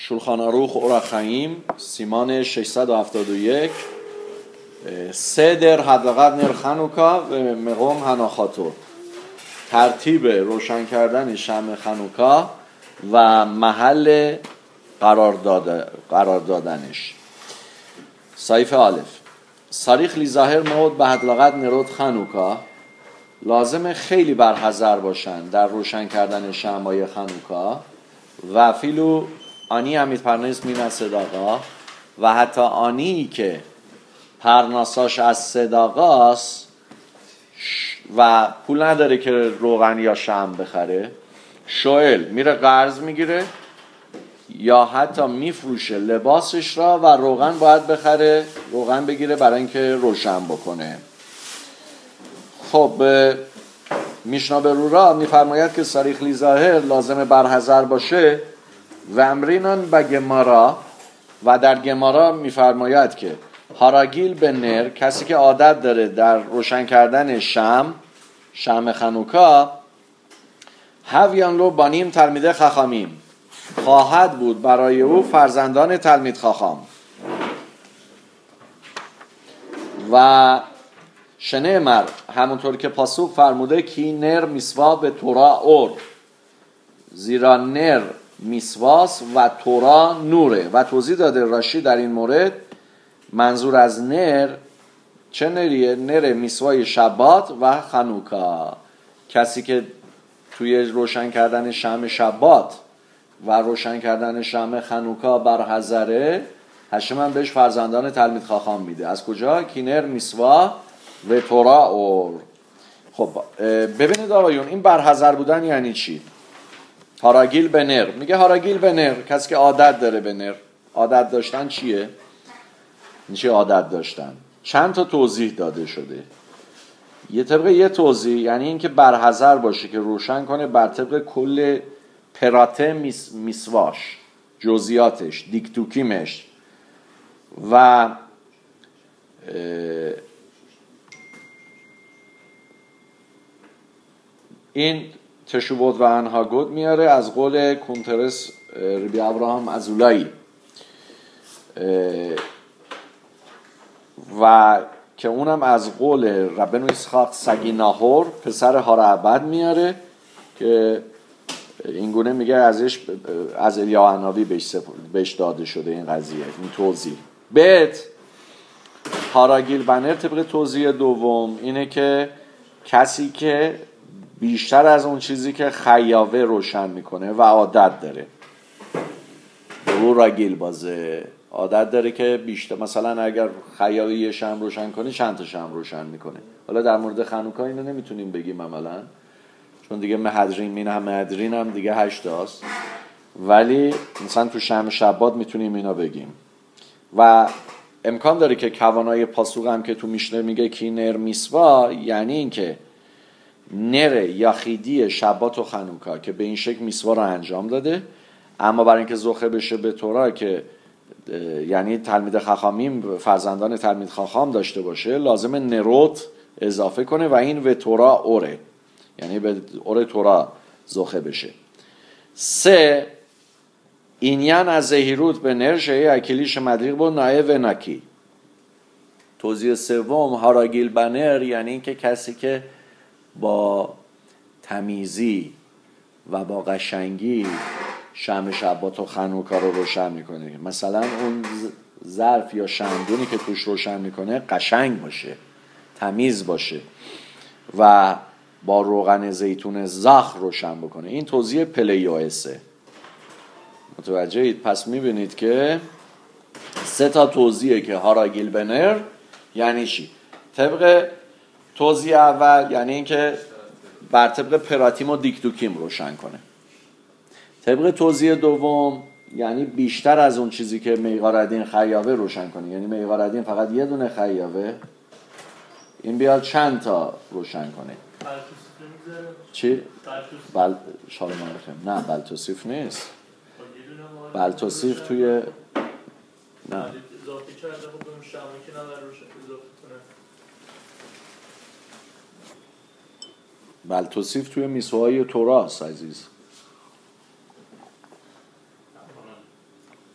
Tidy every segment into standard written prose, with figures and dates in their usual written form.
شولخان عروخ اورخ خیم سیمان 671 سدر حداقل نر خانوکا و مقام هناخاتو، ترتیب روشن کردن شمع خانوکا و محل قرار دادنش. صحیفه الف صریخ لی ظاهر مود به حداقل نرود خانوکا، لازم خیلی برحذر باشن در روشن کردن شمعای خانوکا و فیلو آنی همید پرناس مین صداقا و حتی آنی که پرناساش از صداقاست و پول نداره که روغن یا شمع بخره، شوئل میره قرض میگیره یا حتی میفروشه لباسش را و روغن باید بخره، روغن بگیره برای اینکه روشن بکنه. خب میشنا برورا میفرماید که صریخ لی ظاهر لازم برحذر باشه و امرینان به گمارا و در گمارا میفرماید که هاراگیل به نر، کسی که عادت داره در روشن کردن شمع خانوکا، هاویان لو بانیم تلمیده خخامیم، خواهد بود برای او فرزندان تلمید خاخام و شنیمر همونطور که پاسوق فرموده کی نر میسوا به تورا اور، زیرا نر میسواس و تورا نوره. و توضیح داده راشی در این مورد منظور از نر چه نریه؟ نر میسوای شبات و خانوکا. کسی که توی روشن کردن شمع شبات و روشن کردن شمع خانوکا برحذره، هشم هم بهش فرزندان تلمید خاخام میده. از کجا؟ کینر میسوا و تورا اور. خب ببینید آقایون، این برحذر بودن یعنی چی؟ هاراگیل به نر، میگه هاراگیل به نر، کسی که عادت داره به نر. عادت داشتن چیه؟ چی عادت داشتن؟ چند تا توضیح داده شده. یه طبق یه توضیح یعنی این که برحذر باشه که روشن کنه بر طبق کل پراته میسواش، جزئیاتش، دیکتوکیمش و این تشوبوت و انهاگود میاره از قول کنترس ربی ابراهام ازولایی و که اونم از قول ربنو اسحاق سگی ناهور پسر هارعبد میاره که اینگونه میگه ازش از الیاهناوی بهش داده شده این قضیه، این توضیح. بیت هاراگیل بنر طبق توضیح دوم اینه که کسی که بیشتر از اون چیزی که خیاوه روشن میکنه و عادت داره، رو راگیل بازه، عادت داره که بیشتر، مثلا اگر خیاوه یه شمع روشن کنه چند تا شمع روشن میکنه. حالا در مورد خانوکا اینو نمیتونیم بگیم عملا، چون دیگه مهدرین هم دیگه 8 تاست، ولی مثلا تو شمع شبات میتونیم اینا بگیم. و امکان داره که کوانای پاسوق هم که تو میشنه میگه کی نر میسوا، یعنی این که نر یخیدی شبات و خانوکا که به این شکل میسوا رو انجام داده، اما برای اینکه زخه بشه به تورا که یعنی تلمید خاخامیم فرزندان تلمید خاخام داشته باشه، لازم نروت اضافه کنه و این و تورا اوره، یعنی به اور تورا زخه بشه. 3 اینیان از زهیروت به نرشه اکلیش مدریق با نایه و نکی. توضیح سوم هاراگیل بنر یعنی این که کسی که با تمیزی و با قشنگی شمع شبات و خانوکا رو روشن میکنه. مثلا اون ظرف یا شمدونی که توش روشن میکنه قشنگ باشه، تمیز باشه و با روغن زیتون زاخ روشن بکنه. این توضیح پلیوسه. متوجهید؟ پس میبینید که 3 تا توضیحه که هاراگیل بنر یعنی چی. طبق توضیح اول یعنی این که بر طبق پراتیم و دیکتوکیم روشن کنه. طبق توضیح دوم یعنی بیشتر از اون چیزی که میقاردین خیاوه روشن کنه، یعنی میقاردین فقط یه دونه خیاوه، این بیاد چند تا روشن کنه. چی؟ شالوم علیکم. نه بلتوسیف نیست. بلتوسیف توی نه بلتوسیف توی میسوهای توراست عزیز.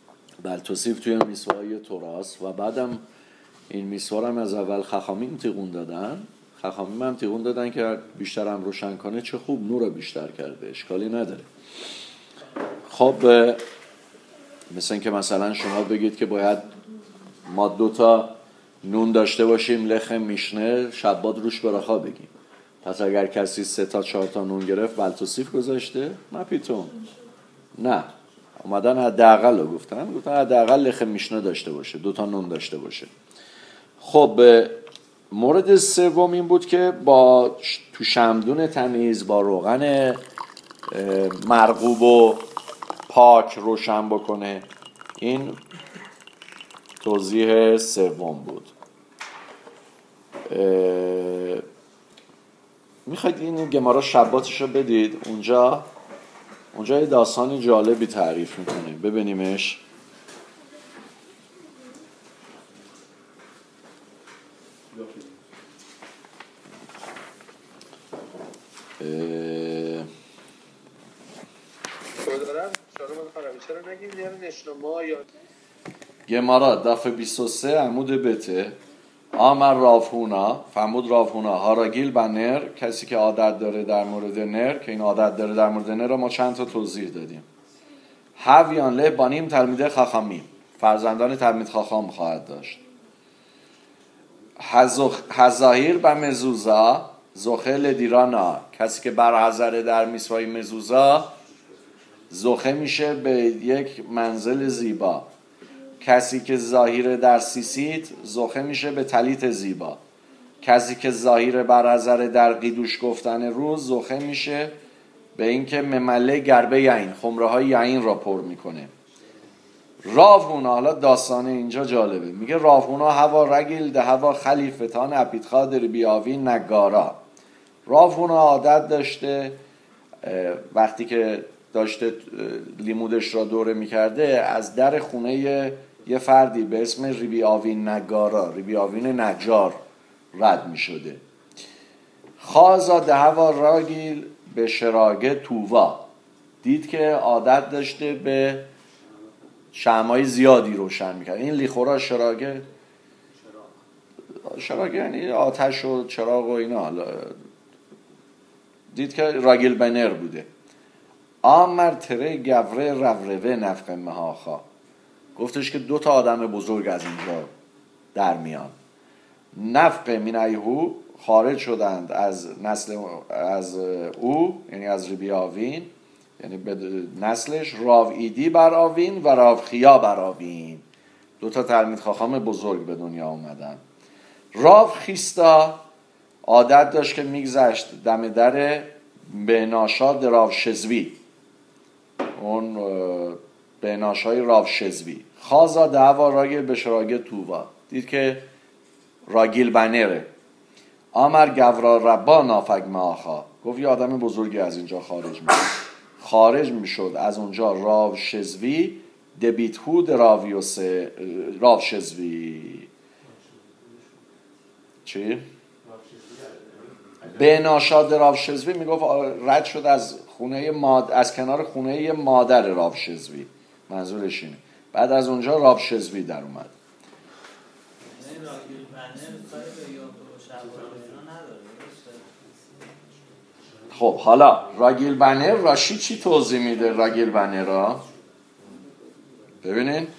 بلتوسیف توی میسوای توراست و بعدم این میسوار هم از اول خخامیم تیغون دادن. خخامیم هم تیغون دادن که بیشتر هم روشن کنه، چه خوب، نور بیشتر کرده، اشکالی نداره. خب مثل این که مثلا شما بگید که باید ما 2 نون داشته باشیم، لخم میشنه، شبات روش براخا بگیم. پس اگر کسی 3 تا 4 تا نون گرفت بلتوسیف گذاشته، ما پیتون نه، اومدن حداقل رو گفتن حداقل لخم میشنه داشته باشه، 2 تا نون داشته باشه. خب مورد سوم این بود که با تو شمدون تمیز با روغن مرغوب و پاک روشن بکنه. این توضیح سوم بود. میخواید این گمارا شباتش رو بدید، اونجا یه داستان جالبی تعریف میکنه، ببینیمش. گمارا دفعه 23 عمود بته. آمر رافونا، فرمود رافونا هاراگیل بنر، کسی که عادت داره در مورد نر، که این عادت داره در مورد نر رو ما چند تا توضیح دادیم. هاویان له بانیم تلمیده خاخامیم، فرزندان تلمید خاخام خواهد داشت. هزاهیر و مزوزا زخه لدیرانا، کسی که برحضره در میسوای مزوزا زخه میشه به یک منزل زیبا. کسی که ظاهر در سیسیت زخه میشه به تلیت زیبا. کسی که ظاهر برحضره در قیدوش گفتن روز زخه میشه به اینکه ممله گربه یعین، خمره های یعین را پر میکنه. راوونا، حالا داستانه اینجا جالبه، میگه راوونا هوا رگیل ده هوا خلیفتان اپیتخا در بیاوی نگارا. راوونا عادت داشته وقتی که داشته لیمودش را دوره میکرده از در خونه یه فردی به اسم ریبی آوین نگارا، ریبی آوین نجار رد میشده. خازا ده هوا راگیل به شراگه تووا، دید که عادت داشته به شمعای زیادی روشن میکرد. این لیخورا شراگه یعنی آتش و چراغ و اینا، دید که راگیل بنر بوده. آمر تره گوره روروه نفق مهاخا، گفتش که 2 تا آدم بزرگ از اینجا در میان. نفق من ایهو، خارج شدند از نسل از او، یعنی از ریبی آوین، یعنی به نسلش. راو ایدی بر آوین و راو خیا بر آوین، 2 تا تلمید خاخام بزرگ به دنیا اومدن. راو خیستا عادت داشت که میگذشت دم در بناشا راو شزوی، اون بناشای راو شزوی. خازا دعوا راگیل به شراگه تووا، دید که راگیل بنره. آمر گورا ربا نافگ ماخا، گفت یه آدم بزرگی از اینجا خارج میشد از اونجا. راو شزوی دبیتهود راو شزوی چی؟ به ناشاد راو شزوی میگفت رد شد از از کنار خونه مادر راو شزوی، منظورش اینه. بعد از اونجا راو شزوی در اومد. خب حالا راگیل بنر راشی چی توضیح میده؟ راگیل بنر را ببینین.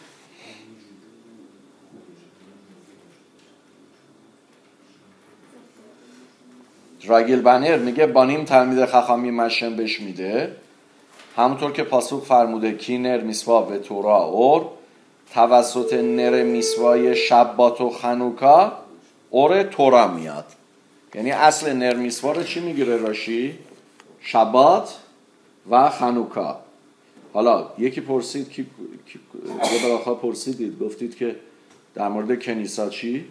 راگیل بنر میگه بانیم تلمید خخامی مشن بش میده، همونطور که پاسوق فرموده کی نر میسوا و تورا اور، توسط نر میسوای شبات و خنوکا اور تورا میاد. یعنی اصل نر میسوا رو چی میگیره راشی؟ شبات و خنوکا. حالا یکی پرسید که یه براخا پرسیدید، گفتید که در مورد کنیسا چی؟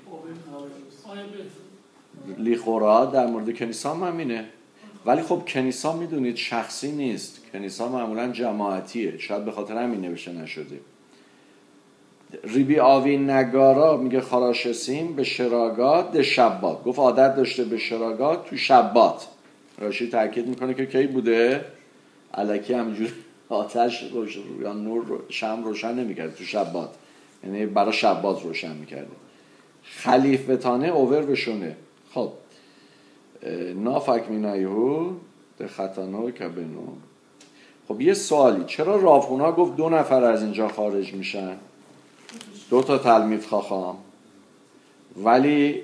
لیخورا در مورد کنیسا هم همینه، ولی خب کنیسا میدونید شخصی نیست، کنیسا معمولا جماعتیه، شاید به خاطر همین نوشته نشده. ریبی آوین نگارا میگه خراشسیم به شراگات ده شبات، گفت عادت داشته به شراگات تو شبات. راشی تاکید میکنه که کی بوده؟ الکی همینجور آتش یا نور شمع روشن نمیکرده تو شبات، یعنی برای شبات روشن میکرده. خلیفتانه اوور بشونه. خب نافک مینایهو ده خطانو که بنو. خب یه سوالی، چرا رافونا گفت 2 نفر از اینجا خارج میشن، 2 تا تلمیذ خاخام، ولی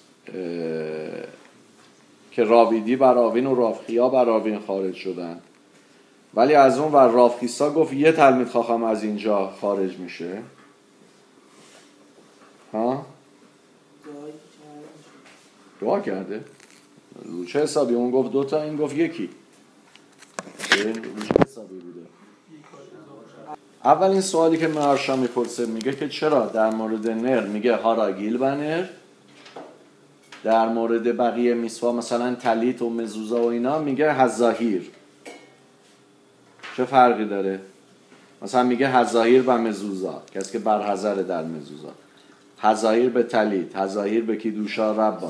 که راویدی براوین و رافخیا براوین خارج شدن، ولی از اون ور رافخیسا گفت 1 تلمیذ خاخام از اینجا خارج میشه؟ ها؟ دعا کرده؟ رو چه حسابی؟ اون گفت 2 تا، این گفت 1. این رو چه حسابی بوده؟ اولین سوالی که مهرشا میپرسه میگه که چرا در مورد نر میگه هاراگیل و نر، در مورد بقیه میسوا مثلا تلیت و مزوزا و اینا میگه هزاهیر. چه فرقی داره؟ مثلا میگه هزاهیر و مزوزا، کسی که برحذر در مزوزا، هزاهیر به تلیت، هزاهیر به کیدوشا ربا.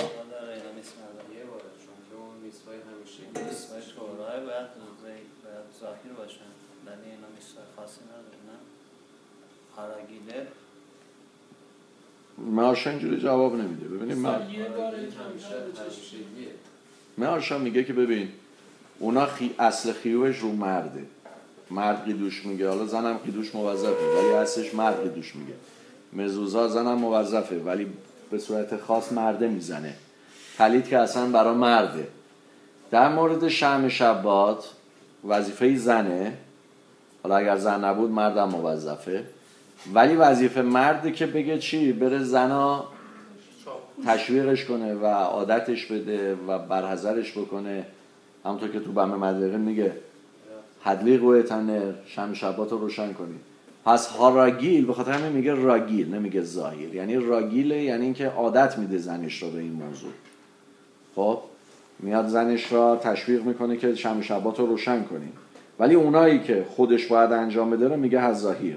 مهرشا اینجوری جواب نمیده. ببینیم مهرشا میگه که ببین اونا اصل خیوش رو مرده، مرد قیدوش میگه، حالا زنم قیدوش موظفه ولی اصلش مرد قیدوش میگه. مزوزا زنم موظفه ولی به صورت خاص مرده میزنه. تلیت که اصلا برا مرده. در مورد شم شبات وظیفه زنه، حالا اگر زن نبود مردم موظفه، ولی وظیفه مرده که بگه چی؟ بره زنا تشویقش کنه و عادتش بده و برحذرش بکنه. همونطور که تو بم مدرقه میگه حدلیق و تنر، شم شبات رو روشن کنی. پس هاراگیل به خاطر همین میگه راگیل، نمیگه ظاهر. یعنی راگیله یعنی اینکه عادت میده زنش رو به این موضوع. خب میاد زنش را تشویق میکنه که شم شبات رو روشن کنی، ولی اونایی که خودش باید انجام بده رو میگه هزاهیر.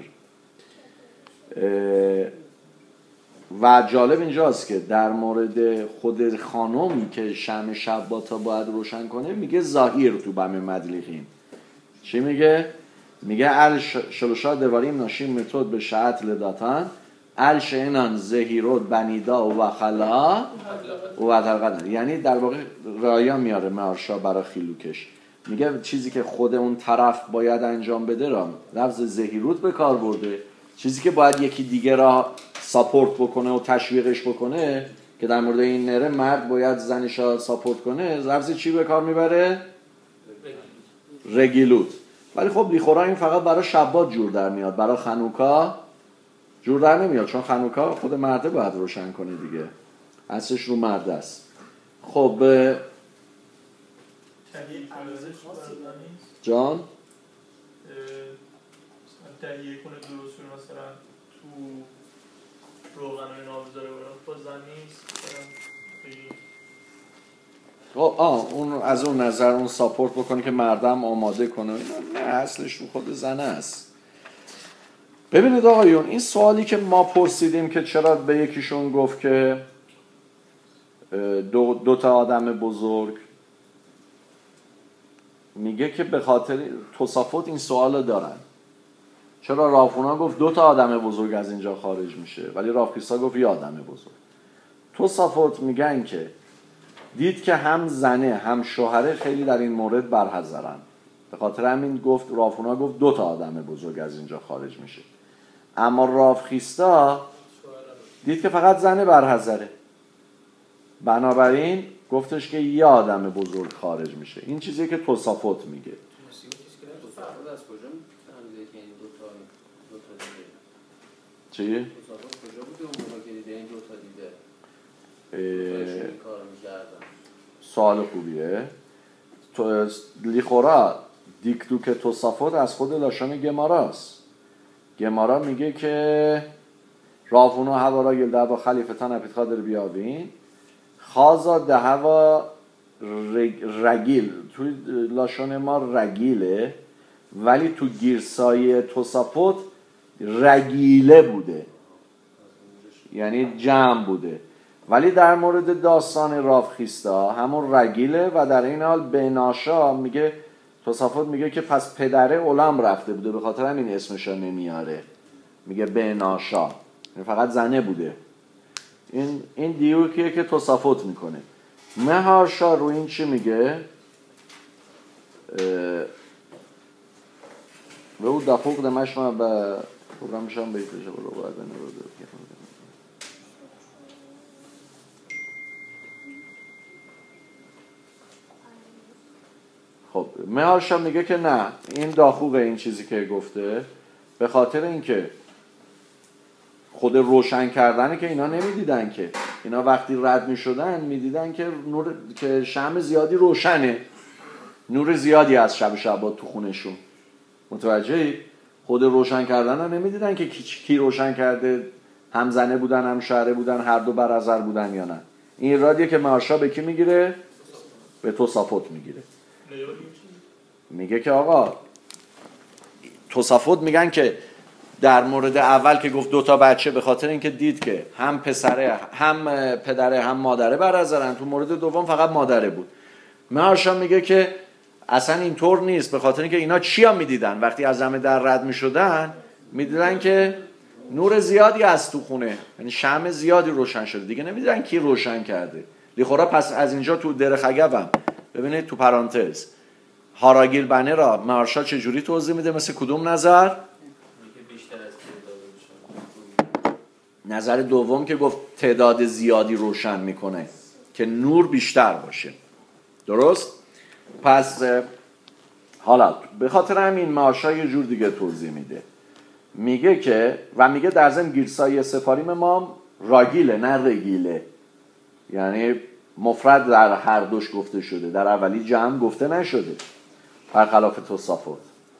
و جالب اینجاست که در مورد خود خانم که شم شبات ها باید روشن کنه میگه ظاهیر تو بم مدلیقین. چی میگه؟ میگه ال شلوشا دواریم ناشیم متود به شعت لداتان ال شینان زهیرود بنیدا و خلا و وطرقدن. یعنی در واقع رایا میاره مهرشا برای خیلوکش، میگه چیزی که خود اون طرف باید انجام بده را لفظ زهیرود به کار برده، چیزی که باید یکی دیگه را ساپورت بکنه و تشویقش بکنه، که در مورد این نره مرد باید زنش را ساپورت کنه، لفظ چی به کار میبره؟ رگیلوت. ولی خب لیخورا این فقط برای شبات جور در میاد، برای خنوکا جور در نمیاد، چون خنوکا خود مرده باید روشن کنه دیگه، اصلش رو مرد است. خب جان تهیه کنه درست مثلا تو روغن و اینا بذاره با زن نیست. اون از اون نظر اون ساپورت بکنه که مردم آماده کنه، نه اصلش رو خود زنه است. ببینید آقایون، این سوالی که ما پرسیدیم که چرا به یکیشون گفت که 2 تا آدم بزرگ، میگه که به خاطر توصافات این سوال دارن. چرا رافونا گفت 2 تا آدم بزرگ از اینجا خارج میشه ولی رافخیسا گفت 1 آدم بزرگ؟ توصافات میگن که دید که هم زنه هم شوهره خیلی در این مورد برحذرن، به خاطر همین گفت رافونا گفت 2 تا آدم بزرگ از اینجا خارج میشه. اما رافخیستا دید که فقط زنه برحذره، بنابراین گفتش که 1 آدم بزرگ خارج میشه. این چیزی که توصافات میگه. چی؟ کجا بوده اون موقع که دیده این 2 تا دیده سوال خوبیه. لیخورا دیکتوک توصافات از خود لاشان گماراست. گمارا میگه که رافونا هوا گل دعوا خلیفتان اپیت خادر بیاوین خازا دهوا رگیل. توی لاشان ما رگیله ولی تو گیرسای توصافات رگیله بوده، یعنی جمع بوده. ولی در مورد داستان رافخیستا همون رگیله و در این حال بناشا میگه توسافوت میگه که پس پدره علم رفته بوده، به خاطر همین اسمش رو نمیاره، میگه بناشا، فقط زنه بوده. این دیوکیه که توسافوت میکنه. مهارشا رو این چی میگه؟ و او دقوق دمشما به پروگرامشان بیتشه برو باید نروده. خب مهارشا میگه که نه، این داخوق این چیزی که گفته، به خاطر اینکه خود روشن کردنه که اینا نمیدیدن، که اینا وقتی رد میشدن میدیدن که نور، که شمع زیادی روشنه، نور زیادی از شب شبات تو خونشون. متوجهی؟ خود روشن کردن رو نمیدیدن که کی روشن کرده، هم زنه بودن هم شعره بودن، هر دو برازر بودن یا نه. این رادیه که مهارشا به کی میگیره؟ به توسافوت میگیره. میگه که آقا توسافوت میگن که در مورد اول که گفت 2 بچه، به خاطر اینکه دید که هم پسره هم پدره هم مادره برازرن، تو مورد دوم فقط مادره بود. مهارشا میگه که اصلا اینطور نیست، به خاطر اینکه اینا چیا میدیدن وقتی از همه در رد میشدن؟ میدیدن که نور زیادی از تو خونه، یعنی شمع زیادی روشن شده، دیگه نمیدیدن کی روشن کرده. لیخورا پس از اینجا تو درخگبم ببینید تو پرانتز هاراگیل بنه را مهارشا چجوری توضیح میده؟ مثل کدوم نظر؟ نظر دوم که گفت تعداد زیادی روشن میکنه که نور بیشتر باشه. درست؟ پس حالا به خاطر همین مهارشا یه جور دیگه توضیح میده، میگه که و میگه در ضمن گیرسای سفاریم ما راگیله نه رگیله، یعنی مفرد در هر دوش گفته شده، در اولی جمع گفته نشده، برخلاف توسافوت.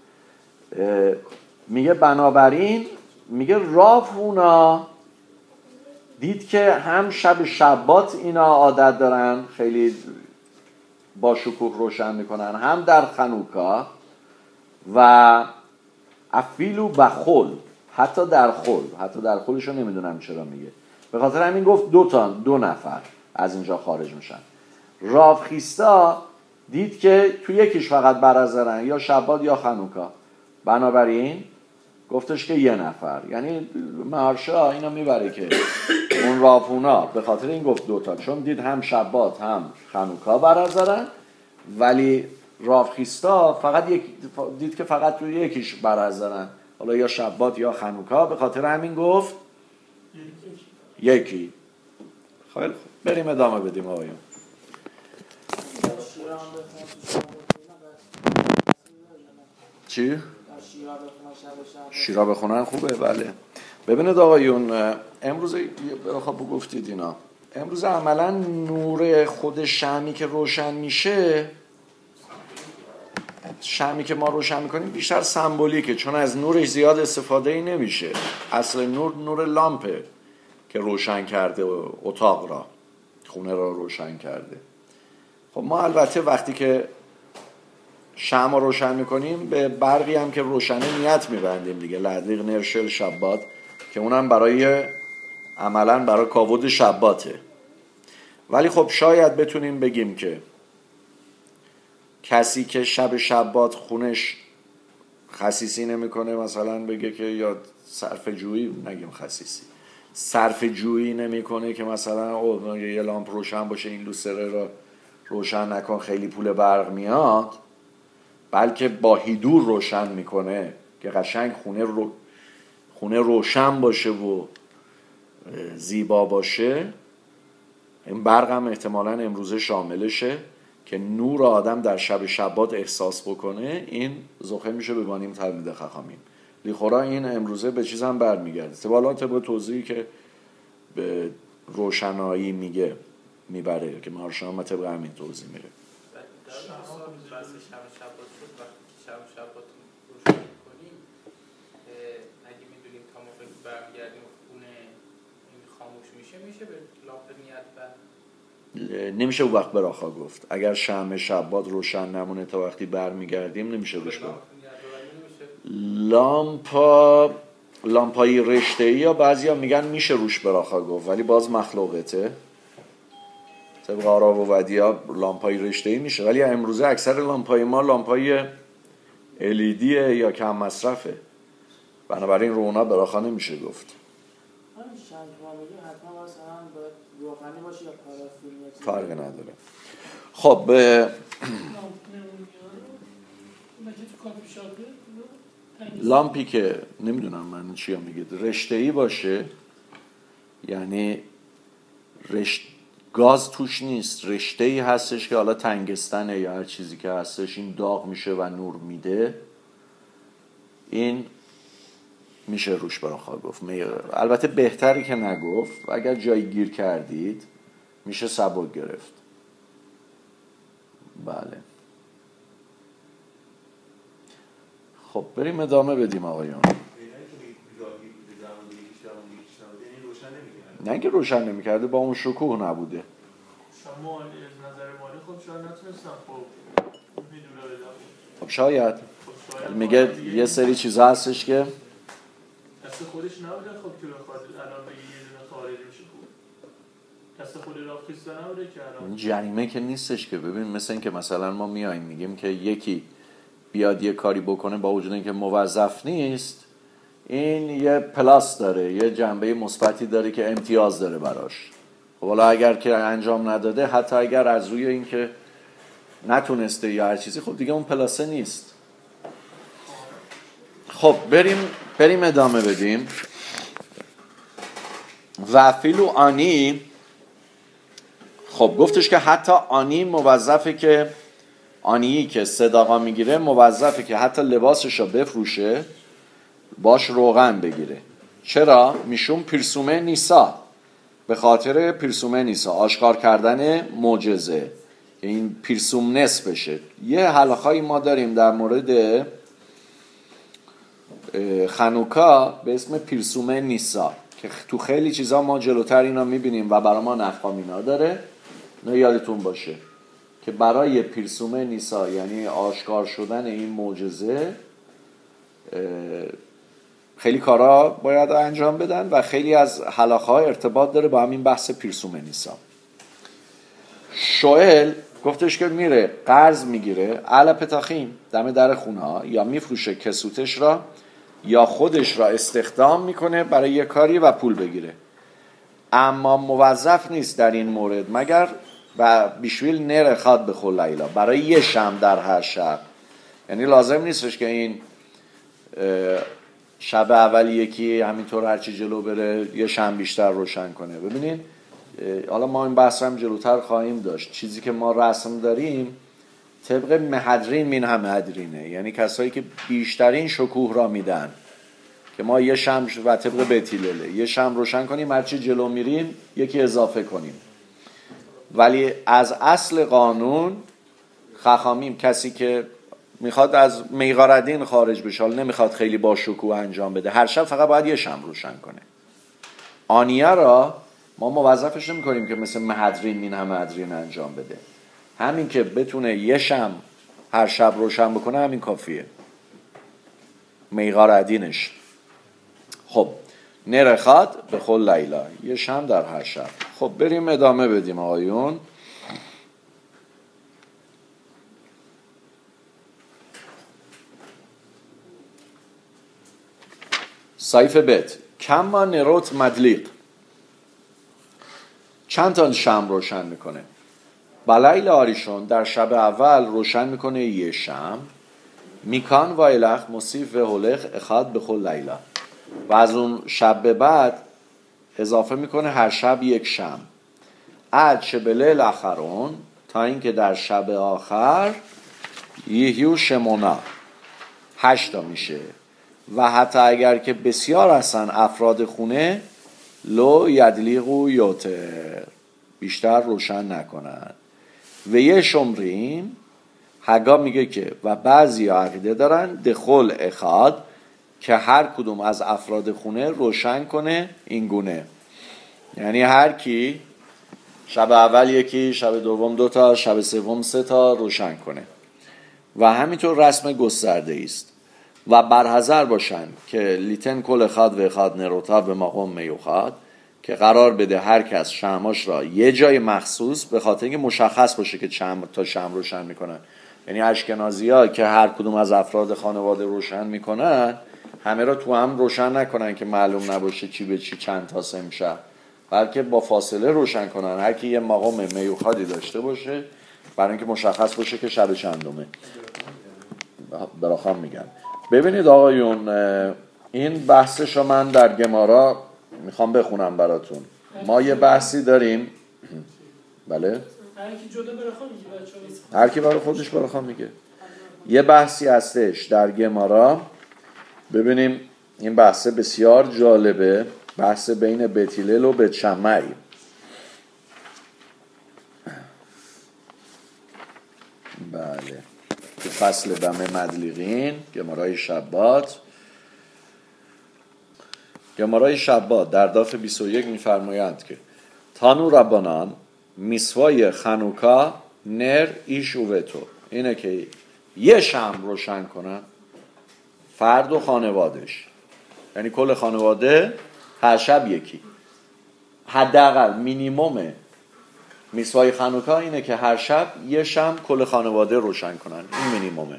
میگه بنابراین میگه رافونا دید که هم شب شبات اینا عادت دارن خیلی با شکوه روشن میکنن، هم در خنوکا و افیلو بخل، حتی در خلشو نمیدونم چرا میگه، به خاطر همین گفت 2 نفر از اینجا خارج میشن. رافخیستا دید که تو یکیش فقط برازرن، یا شبات یا خنوکا، بنابراین گفتش که 1 نفر. یعنی مهارشا اینو میبره که اون رافونا به خاطر این گفت 2 چون دید هم شبات هم خنوکا برازرن، ولی رافخیستا فقط دید که فقط تو یکیش برازرن، حالا یا شبات یا خنوکا، به خاطر همین گفت یکی. خیلی خوب، بریم ادامه بدیم آقایون. چی؟ شیرا بخونن خوبه، بله. ببینید آقایون، امروز خب گفتید اینا، امروز عملا نور خود شمعی که روشن میشه، شمعی که ما روشن میکنیم بیشتر سمبولیکه، چون از نورش زیاد استفاده ای نمیشه. اصل نور لامپه که روشن کرده اتاق را، خونه را روشن کرده. خب ما البته وقتی که شمع روشن میکنیم به برقی هم که روشنه نیت میبندیم دیگه، لدریق نرشل شبات، که اونم برای عملا برای کاود شباته. ولی خب شاید بتونیم بگیم که کسی که شب شبات خونش خسیسی نمیکنه، مثلا بگه که یا صرف جویی، نگیم خسیسی، صرف جویی نمیکنه که مثلا یه لامپ روشن باشه این لوسره رو روشن نکن خیلی پول برق میاد، بلکه با هیدور روشن میکنه که قشنگ خونه روشن باشه و زیبا باشه. این برق هم احتمالاً امروزه شاملشه که نور آدم در شب شبات احساس بکنه. این زخه میشه ببانیم تلمید خخامیم. لیخورا این امروزه به چیز هم برمیگرده، طبعا به توضیحی که به روشنایی میگه میبره که مهارشا هم طبق همین توضیح میره. شب روشن کنیم، اگه میدونیم تا موقع برگردیم خونه این خاموش میشه به لامپ نیت نمیشه اون وقت براخا گفت. اگر شمع شبات روشن نمونه تا وقتی برمیگردیم نمیشه روش برد. لامپای رشته‌ای یا بعضیا میگن میشه روش براخا گفت، ولی باز مخلوقته. طبق آرا و ودیا لامپای رشته‌ای میشه، ولی امروزه اکثر لامپای ما لامپای LED یا کم مصرفه، بنابراین رونا براخانه میشه گفت. همین شمع‌آلودی حتما واسه هم باید روغنی باشه یا پارافین یا چیزی؟ فرق نداره. خب لامپی که نمیدونم من چیا میگه رشته‌ای باشه، یعنی گاز توش نیست، رشته‌ای هستش که حالا تنگستنه یا هر چیزی که هستش این داغ میشه و نور میده، این میشه روش براخا گفت. البته بهتری که نگفت، اگر جایی گیر کردید میشه سبک گرفت. بله خب بریم ادامه بدیم آقایان. نه که روشن نمی‌کرده، با اون شکوه نبوده. شما از نظر مالی خب شاید نتونستم خب میدونه بدم. خب شاید میگه یه سری چیزا هستش که دست خودش نبوده خب که بخواد الان بگه یه دونه خارجی میشه خوب. دست خود راکیستا نبوده که الان جریمه که نیستش که. ببین مثل این که مثلا ما میایم میگیم که یکی بیاد یه کاری بکنه با وجود اینکه موظف نیست، این یه پلاس داره، یه جنبه مثبتی داره که امتیاز داره براش. خب حالا اگر که انجام نداده، حتی اگر از روی این که نتونسته یا هر چیزی، خب دیگه اون پلاسه نیست. خب بریم ادامه بدیم. و فیلو آنی، خب گفتش که حتی آنی موظفه که آنیی که صداقا میگیره موظفه که حتی لباسش رو بفروشه، باش روغن بگیره. چرا؟ میشون پرسومه نیسا، به خاطر پرسومه نیسا، آشکار کردن معجزه، که این پرسوم نس بشه. یه حلقه‌ای ما داریم در مورد خانوکا به اسم پرسومه نیسا که تو خیلی چیزا ما جلوتر اینا میبینیم و برای ما نفقام اینا داره. نه یادتون باشه که برای پرسومه نیسا، یعنی آشکار شدن این معجزه، خیلی کارا باید انجام بدن و خیلی از حلاخه‌ها ارتباط داره با همین بحث پرسومه نیسا. شوئل گفتش که میره قرض میگیره علا پتاخیم دم در خونه ها، یا میفروشه کسوتش را یا خودش را استخدام میکنه برای یه کاری و پول بگیره، اما موظف نیست در این مورد مگر و بیشویل نره خواد به خل لیلا، برای یه شم در هر شب. یعنی لازم نیستش که این شب اول یکی همینطور هرچی جلو بره یه شم بیشتر روشن کنه. ببینید حالا ما این بحث هم جلوتر خواهیم داشت. چیزی که ما رسم داریم طبق مهدرین مین هم مهدرینه، یعنی کسایی که بیشترین شکوه را میدن که ما یه شم و طبق بیتیلله یه شم روشن کنیم، هرچی جلو میریم یکی اضافه کنیم. ولی از اصل قانون خخامیم کسی که میخواد از میغاردین خارج بشه، حالا نمیخواد خیلی با شکوه انجام بده، هر شب فقط باید یه شم روشن کنه. آنیه را ما موظفش نمی‌کنیم که مثل مهدرین مین هم مهدرین انجام بده، همین که بتونه یه شم هر شب روشن بکنه همین کافیه. میغاردینش خب نرخات به خل لیلا، یه شم در هر شب. خب بریم ادامه بدیم آقایون. صیف بت کما نروت مدلیق، چند تا شم روشن میکنه. بلیل آریشون در شب اول روشن میکنه یه شم، میکان و الخ مصیف و هلخ اخاد به خل لیلا، و از اون شب به بعد اضافه میکنه هر شب یک شم. عد شبلیل اخرون، تا اینکه در شب آخر یهیو شمونا 8 میشه. و حتی اگر که بسیار هستن افراد خونه، لو یدلیقو یوتر، بیشتر روشن نکنن. و یه شمرین حقا میگه که و بعضی عقیده دارن دخل اخاد، که هر کدوم از افراد خونه روشن کنه این گونه، یعنی هر کی شب اول یکی، شب دوم 2 تا، شب سوم 3 تا روشن کنه. و همینطور رسم گسترده است. و برحذر باشن که لیتن کل خاد و خاد نروتا به مقام میوخاد، که قرار بده هر کس شمعاش را یه جای مخصوص، به خاطر اینکه مشخص باشه که چند تا شمع روشن میکنن. یعنی اشکنازی‌ها که هر کدوم از افراد خانواده روشن میکنن، همه را تو هم روشن نکنن که معلوم نباشه چی به چی چند تا امشب، بلکه با فاصله روشن کنن، هر کی یه مقام میوخادی داشته باشه برای اینکه مشخص باشه که شب چندمه. براخوام میگم. ببینید آقایون، این بحثشو من در گمارا میخوام بخونم براتون. ما یه بحثی داریم. بله؟ هر کی برای خودش براخوام میگه. یه بحثی هستش در گمارا، ببینیم این بحث بسیار جالبه، بحث بین بیت هلل و بیت شمعی. بله، تو فصل بمه مدلیقین، گمارای شبات. گمارای شبات در داف 21 میفرمایند که تانو ربانان میسوای خانوکا نر ایش اووتو، اینه که یه شمع روشن کنن فرد و خانوادش، یعنی کل خانواده هر شب یکی. حداقل مینیمم میسوای خانوکا اینه که هر شب یه شمع کل خانواده روشن کنن، این مینیممه.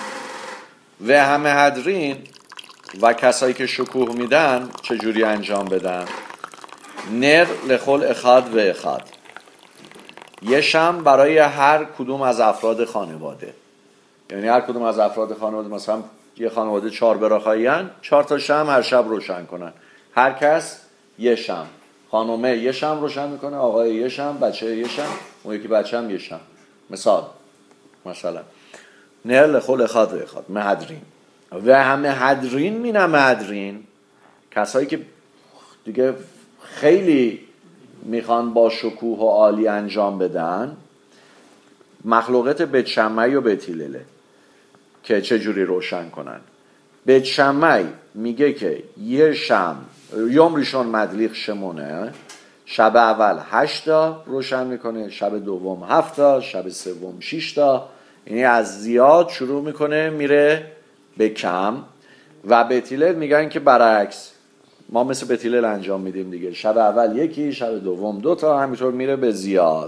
و همه حدرین و کسایی که شکوه میدن چجوری انجام بدن؟ نر لخل اخاد و اخاد، یه شمع برای هر کدوم از افراد خانواده. یعنی هر کدوم از افراد خانواده، مثلا یه خانواده 4 براخایی‌ان، 4 تا شمع هر شب روشن کنن، هر کس یه شمع. خانومه یه شمع روشن میکنه، آقای یه شمع، بچه یه شمع، اون یکی بچه هم یه شمع. مثلا نر لخل اخاد و اخاد مهدرین. و همه حدرین مینه مهدرین، کسایی که دیگه خیلی میخوان با شکوه و عالی انجام بدن، مخلوقات بیت شمعی و بیت هلل که چجوری روشن کنن. بیت شمعی میگه که یه شمع یوم ریشون مدلیق شمونه، شب اول 8 تا روشن میکنه، شب دوم 7 تا، شب سوم 6 تا، یعنی از زیاد شروع میکنه میره به کم. و بیت هلل میگن که برعکس، ما مثل بیت هلل انجام میدیم دیگه، شب اول یکی، شب دوم 2 تا، همینطور میره به زیاد.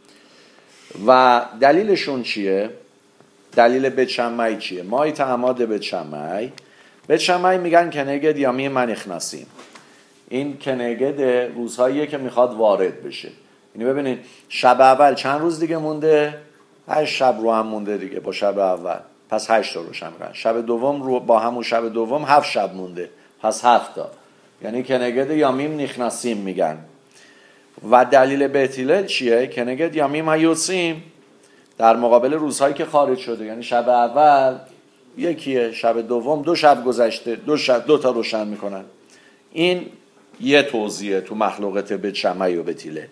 و دلیلشون چیه؟ دلیل بیت شمعی چیه؟ مای تعماد بیت شمعی. بیت شمعی میگن کنگد یامی من اخناسیم، این کنگد روزهاییه که میخواد وارد بشه. یعنی ببینید شب اول چند روز دیگه مونده؟ 8 شب رو هم مونده دیگه با شب اول، پس 8 تا روشن میکنن. شب دوم رو با همون شب دوم 7 شب مونده، پس 7 تا، یعنی کنگد یامیم نخناسیم میگن. و دلیل بیت هلل چیه؟ کنگد یامیم هیوسیم، در مقابل روزهایی که خارج شده، یعنی شب اول یکیه، شب دوم 2 شب گذشته، 2 تا روشن میکنن. این یه توضیحه تو مخلوقات بیت شمعی و بیت هلل.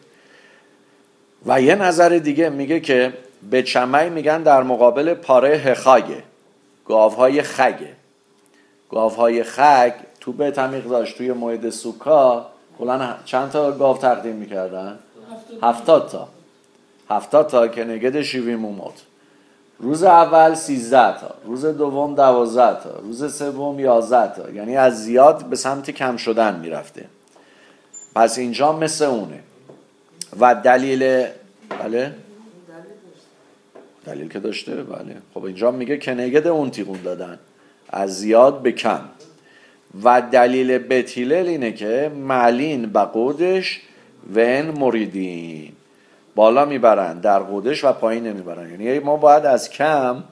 و یه نظر دیگه میگه که بیت شمعی میگن در مقابل پاره هخاگه، گاوهای خگه. گاوهای خگ تو بیت عمیق داشت، توی موعد سوکا کلاً چند تا گاو تقدیم میکردن؟ 70 تا. 70 تا که نگد شیویموموت. روز اول 13 تا، روز دوم 12 تا، روز سوم 11 تا، یعنی از زیاد به سمت کم شدن میرفته. پس اینجا مثل اونه. و دلیل بله؟ دلیل که داشته، بله. خب اینجا میگه کنگد اون تیغون دادن، از زیاد به کم. و دلیل بیت هلل اینه که معلین با قودش و این مریدین، بالا میبرن در قودش و پایین نمیبرن، یعنی ما باید از کم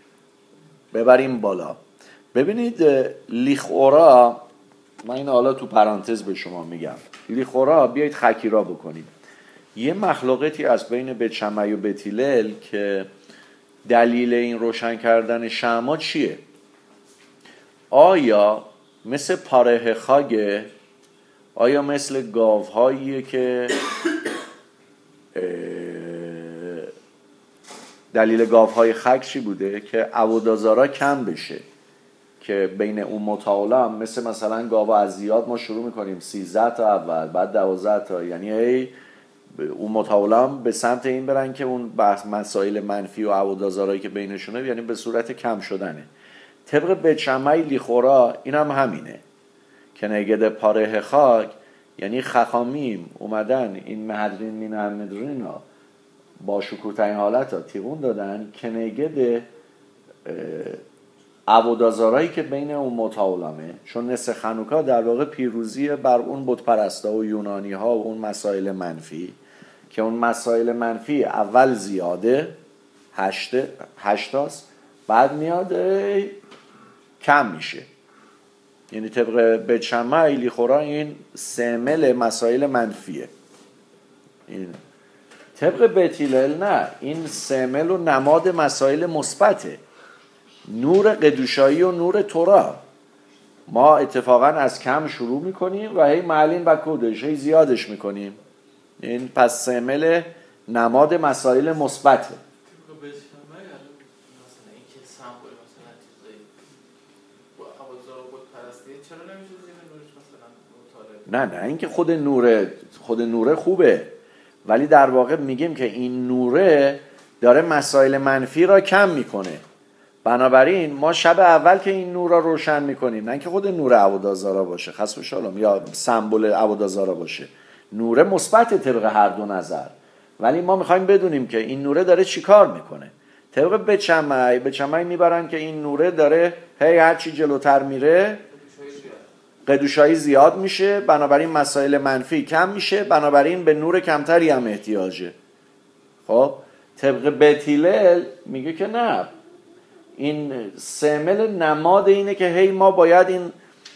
ببریم بالا. ببینید لیخورا، من این حالا تو پرانتز به شما میگم، لیخورا بیایید خکیرا بکنیم. یه مخلوقاتی از بین بیت شمعی و بیت هلل که دلیل این روشن کردن شمع چیه؟ آیا مثل پاره خاگه؟ آیا مثل گاوهاییه که دلیل گاوهای خگ چی بوده؟ که عوادازارا کم بشه، که بین اون متعالا هم مثلا گاو از زیاد ما شروع میکنیم 13 تا اول، بعد 12 تا، یعنی اون متعالا هم به سمت این برن که اون بحث مسائل منفی و عوادازارایی که بینشونه یعنی به صورت کم شدنه. طبق بیت شمعی لیخورا این هم همینه که نگده پاره خاک یعنی خخامیم اومدن این مهدرین مین المدرین ها با شکوترین حالت ها تیغون دادن کنگد عبودازارایی که بین اون متعالمه، چون نسخ خنوکا در واقع پیروزی بر اون بت پرستا و یونانی ها و اون مسائل منفی که اون مسائل منفی اول زیاده 8 تاست، بعد میاد کم میشه. یعنی طبق بیت شمعی لیخورا این سمل مسائل منفیه. این طبق بیت هیلل نه، این سمل و نماد مسائل مثبته، نور قدوشایی و نور تورا. ما اتفاقا از کم شروع میکنیم و هی معلین و کودش هی زیادش میکنیم. این پس سمل نماد مسائل مثبته. نه اینکه خود نوره خوبه، ولی در واقع میگیم که این نوره داره مسائل منفی را کم میکنه. بنابراین ما شب اول که این نور را روشن میکنیم، نه اینکه خود نور عبودازارا باشه خسب شالام یا سمبل عبودازارا باشه، نور مثبت طبق هر دو نظر، ولی ما میخوایم بدونیم که این نوره داره چی کار میکنه. طبق به چمعی میبرن که این نوره داره هی هرچی جلوتر میره قدوشایی زیاد میشه، بنابراین مسائل منفی کم میشه، بنابراین به نور کمتری هم احتیاجه. خب طبق بیت هیلل میگه که نه، این سمل نماد اینه که هی ما باید این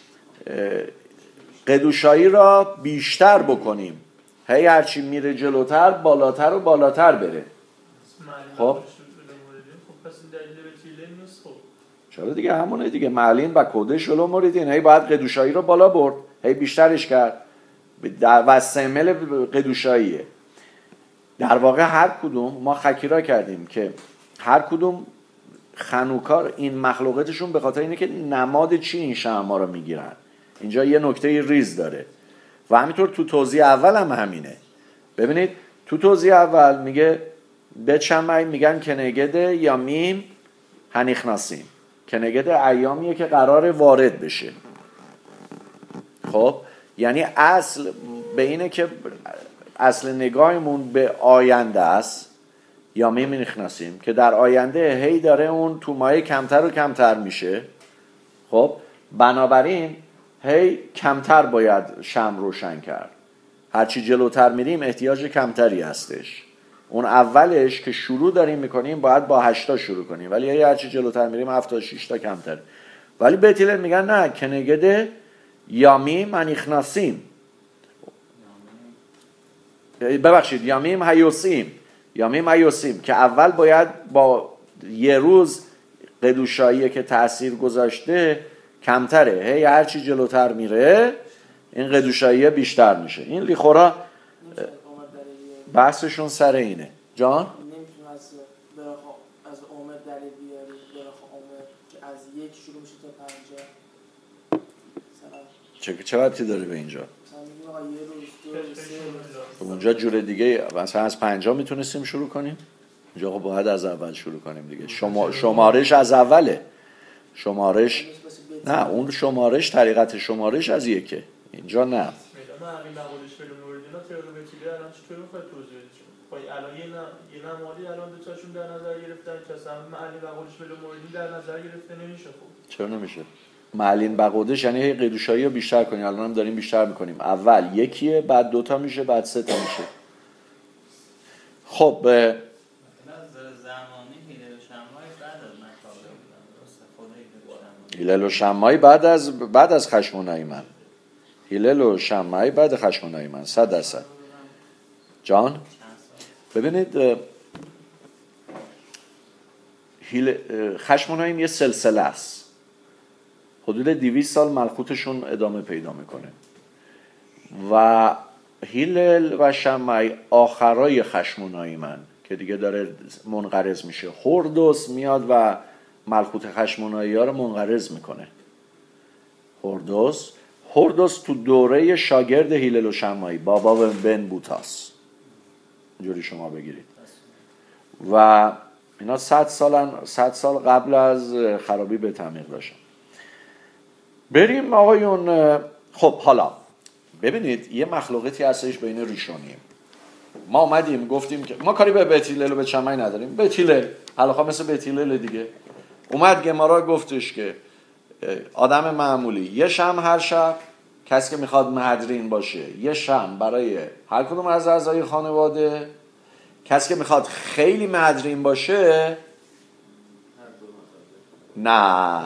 قدوشایی را بیشتر بکنیم، هی هرچی میره جلوتر بالاتر و بالاتر بره. خب پس این دلیل بیت هیلل نیست. خب چرا دیگه همونه دیگه، معلین و کودش ولو موریدین، هی باید قدوشایی رو بالا برد، هی بیشترش کرد و سمل قدوشاییه. در واقع هر کدوم ما خکیرا کردیم که هر کدوم خنوکار این مخلوقاتشون به خاطر اینه که نماد چی این شمع‌ها رو میگیرن. اینجا یه نکته ریز داره و همینطور تو توضیح اول هم همینه. ببینید تو توضیح اول میگه به شمعی میگن کنگد یا میم هنیخناسیم، کنگد ایامیه که قرار وارد بشه. خب یعنی اصل به اینه که اصل نگاهمون به آینده است یا می‌نخناسیم که در آینده هی داره اون تومای کمتر و کمتر میشه. خب بنابراین هی کمتر باید شمع روشن کرد، هرچی جلوتر میریم احتیاج کمتری هستش. اون اولش که شروع داریم میکنیم باید با 8 شروع کنیم، ولی هرچی جلوتر میریم 7 تا 6 تا کمتر. ولی بیت هیلل میگن نه، کنگد یامیم هنیخناسیم، ببخشید یامیم هیوسیم که اول باید با یه روز قدوشایی که تأثیر گذاشته کمتره، هی هرچی جلوتر میره این قدوشایی بیشتر میشه. این لیخورا بحثشون سر اینه. جان؟ نمیتونه از عمر دلیل بیاری، براخ عمر که از 1 شروع میشه تا 50. چه ربطی داره به اینجا؟ مثلا یه روز 2 3 اونجا جور دیگه، مثلا از 50 میتونستیم شروع کنیم، اینجا خب باید از اول شروع کنیم دیگه. شمارش از اوله، شمارش نه، اون شمارش طریقت شمارش از یکه، اینجا نه. من همین مقالش فیلم موردینا تئوری بتیله الان چطور میخواد توضیح بدید؟ خب الان یه نمادی الان دو تاشون در نظر گرفتن که اصلا معلین مقالش فیلم موردی در نظر گرفته نمیشه. خب چرا نمیشه؟ معلین بقودش یعنی هی قدوشایی رو بیشتر کنیم. الان هم داریم بیشتر میکنیم، اول یکیه، بعد 2 تا میشه، بعد 3 تا میشه. خب زمانی هیلل و شمعی بعد از خشم و نایمن، هیلل و شمعی بعد خشم و نایمن 100%. جان ببینید خشم و نایم یه سلسله است، حدود 200 سال ملکوتشون ادامه پیدا میکنه و هیلل و شمعی آخرای خشم و نایمن که دیگه داره منقرض میشه. هردوس میاد و ملکوت خشم و نایی ها رو منقرض میکنه. هردوس تو دوره شاگرد هیلل و شمعی، بابا بن بوتاس، اینجوری شما بگیرید، و اینا 100 سال قبل از خرابی به تعمیق داشتن. بریم آقایون. خب حالا ببینید یه مخلوقاتی هستش بین ریشونیم. ما اومدیم گفتیم که ما کاری به بیت هلل و بیت شمعی نداریم. بیت هلل حالا مثل بیت هلل دیگه اومد گمارا گفتش که آدم معمولی یه شمع هر شب، کسی که میخواد مهدرین باشه یه شمع برای هر کدوم از اعضای خانواده، کسی که میخواد خیلی مهدرین باشه نه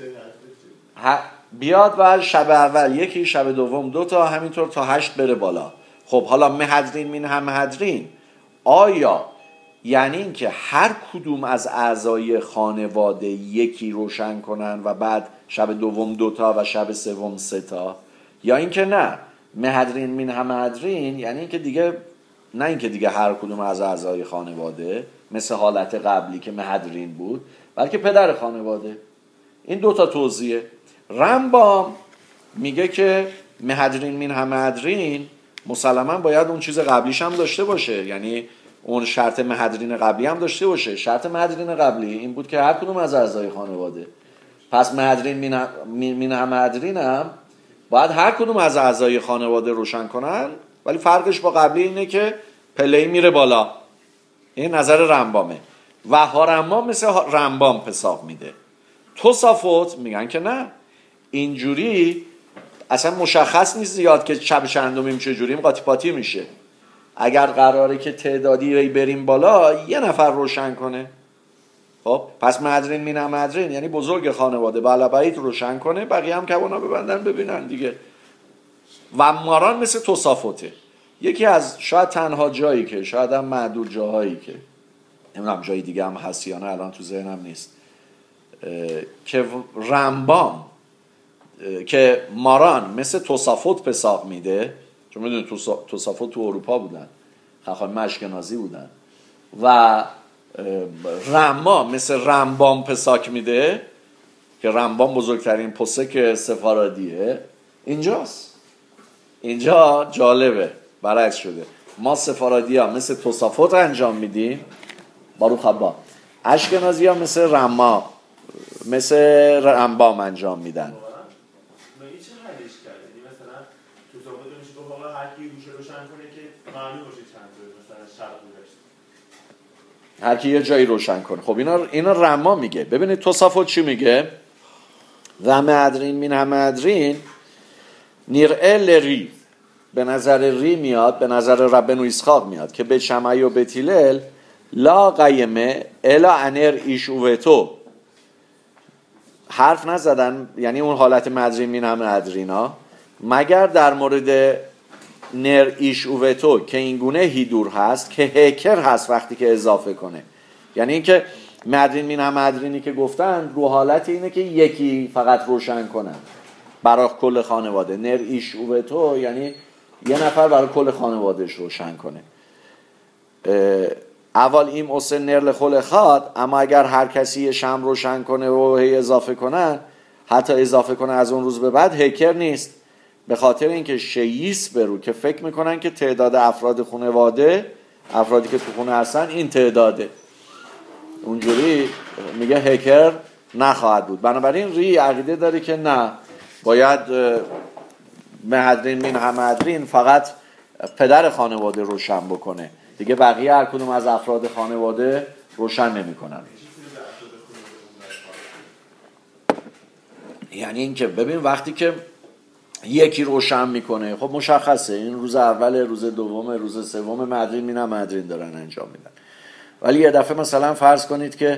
بیاد و شب اول یکی، شب دوم 2 تا، همینطور تا 8 بره بالا. خب حالا مهدرین مین هم مهدرین آیا یعنی این که هر کدوم از اعضای خانواده یکی روشن کنن و بعد شب دوم 2 تا و شب سوم 3 تا، یا این که نه مهدرین مین هم مهدرین یعنی این که دیگه نه این که دیگه هر کدوم از اعضای خانواده مثل حالت قبلی که مهدرین بود، بلکه پدر خانواده. این 2 تا توضیحه. رمبام میگه که مهدرین مین هم مهدرین مسلما باید اون چیز قبلیش هم داشته باشه، یعنی اون شرط مهدرین قبلی هم داشته باشه. شرط مهدرین قبلی این بود که هر کدوم از اعضای خانواده، پس مهدرین مین هم مهدرین هم باید هر کدوم از اعضای خانواده روشن کنن، ولی فرقش با قبلی اینه که پله‌ای میره بالا. این نظر رمبامه و هارمبام مثل رمبام حساب میده. توسافوت میگن که نه، اینجوری اصلا مشخص نیست زیاد که شب چندمیم چجوریم قاطی پاتی میشه. اگر قراره که تعدادی بریم بالا یه نفر روشن کنه، خب پس مهدرین مین مهدرین یعنی بزرگ خانواده بالا بیت روشن کنه، بقیه هم کوانا ببندن ببینن دیگه. و ماران مثل توسافوته. یکی از شاید تنها جایی که شاید هم معدود جاهایی که نمیدونم جای دیگه هم هست یا نه الان تو ذهنم نیست که رمبام که ماران مثل توسافوت پساق میده، چون میدونید توسافوت تو اروپا بودن، خاخام اشکنازی بودن، و رمبام مثل رمبام پساک میده که رمبام بزرگترین پسک سفارادیه. اینجاست، اینجا جالبه برعکس شده. ما سفارادی ها مثل توسافوت انجام میدیم باروخ ابا، اشکنازی ها مثل رمبام انجام میدن. هر کی یه جایی روشن کنه. خب اینا رما میگه. ببینید توسافوت چی میگه؟ و مهدرین مین هم مهدرین نیرئه لری، به نظر ری میاد، به نظر ربنو اسحاق میاد که بیت شمعی و بیت هلل لا قیمه الا انر ایش اوتو، حرف نزدن، یعنی اون حالت مهدرین مین هم مهدرینا، مگر در مورد نر ایش اوتو که این گونه هیدور هست که هکر هست وقتی که اضافه کنه. یعنی این که مهدرین مین هم مهدرینی که گفتن رو حالت اینه که یکی فقط روشن کنن برای کل خانواده. نر ایش اوتو یعنی یه نفر برای کل خانوادهش روشن کنه. اول این اوسن نرل خل خاد، اما اگر هر کسی یه شمع روشن کنه و هی اضافه کنن، حتی اضافه کنه از اون روز به بعد، هکر نیست. به خاطر اینکه شییس برو که فکر میکنن که تعداد افراد خانواده، افرادی که تو خونه هستن این تعداده، اونجوری میگه هکر نخواهد بود. بنابراین ری عقیده داره که نه، باید مهدرین مین هم مهدرین فقط پدر خانواده روشن بکنه دیگه، بقیه هر کدوم از افراد خانواده روشن نمیکنن. یعنی این که ببین وقتی که یکی روشن میکنه، خب مشخصه این روز اول، روز دوم، روز سوم مهدرین مین هم مهدرین دارن انجام میدن. ولی یه دفعه مثلا فرض کنید که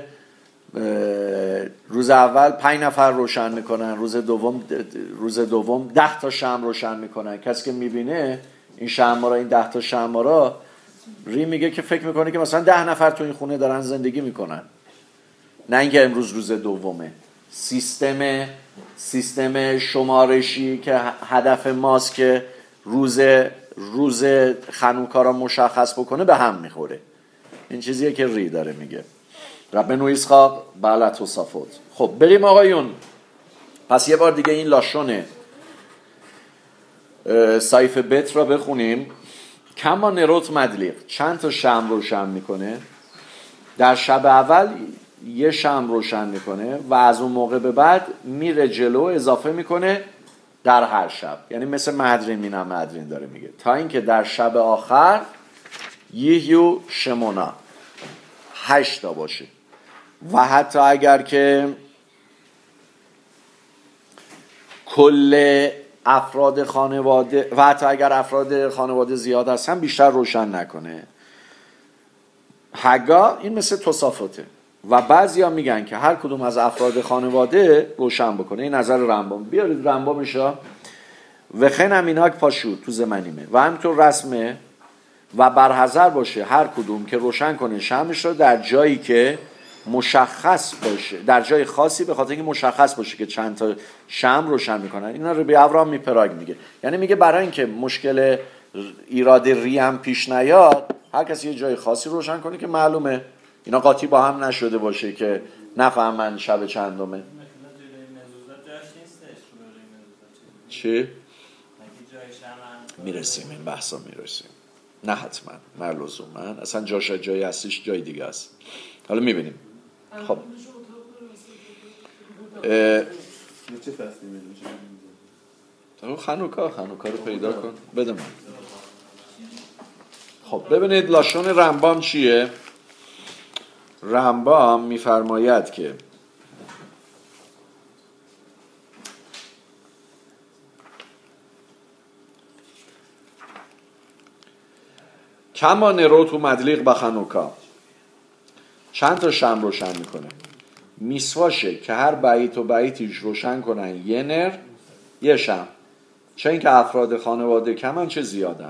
روز اول 5 نفر روشن میکنن، روز دوم 10 تا شمع روشن میکنن. کسی که میبینه این شمع را، این 10 تا شمع را، ری میگه که فکر میکنه که مثلا 10 نفر تو این خونه دارن زندگی میکنن، نه اینکه امروز روز دومه. سیستم شمارشی که هدف ماست که روز خانوکا را مشخص بکنه به هم میخوره. این چیزیه که ری داره میگه. ربنو اسحاق بله توسافوت. خب بریم آقایون، پس یه بار دیگه این لاشونه سایف بت را بخونیم. کما نروت مدلیق، چند تا شمع روشن میکنه در شب اول، یه شمع روشن میکنه و از اون موقع به بعد میره جلو، اضافه میکنه در هر شب، یعنی مثل مهدرین مینم مهدرین داره میگه، تا اینکه در شب آخر یهیو شمونا 8 تا باشه. و حتی اگر که کل افراد خانواده و حتی اگر افراد خانواده زیاد هستن بیشتر روشن نکنه. هگا این مثل تصافته و بعضیا میگن که هر کدوم از افراد خانواده روشن بکنه. این نظر رمبام، بیارید رمبامشا و خن امیناک پاشو تو زمانیمه و همینطور رسمه و برحذر باشه هر کدوم که روشن کنه شمعش رو در جایی که مشخص باشه، در جای خاصی، به خاطر اینکه مشخص باشه که چند تا شمع روشن میکنن. اینا رو به ابراهام میپراگ میگه، یعنی میگه برای اینکه مشکل ایراد ریم پیش نیاد هر کسی یه جای خاصی روشن کنه که معلومه اینا قاطی با هم نشده باشه که نفهمن شب چندمه. چی؟ میرسیم این بحثا میرسیم، نه حتما، نه لزوما، اصلا جاش جایی هستیش جای دیگه است. حالا میبینیم. خب چه فصلی میشه؟ خنوکا رو پیدا کن بده من. خب ببینید لاشون رمبام چیه. رمبام میفرماید که کما نرو تو مدلیق بخنوکا، چند تا شمع روشن میکنه. میسواشه که هر بیت و بیتیش روشن کنن یه نر یه شمع، چه اینکه افراد خانواده کمن چه زیادن،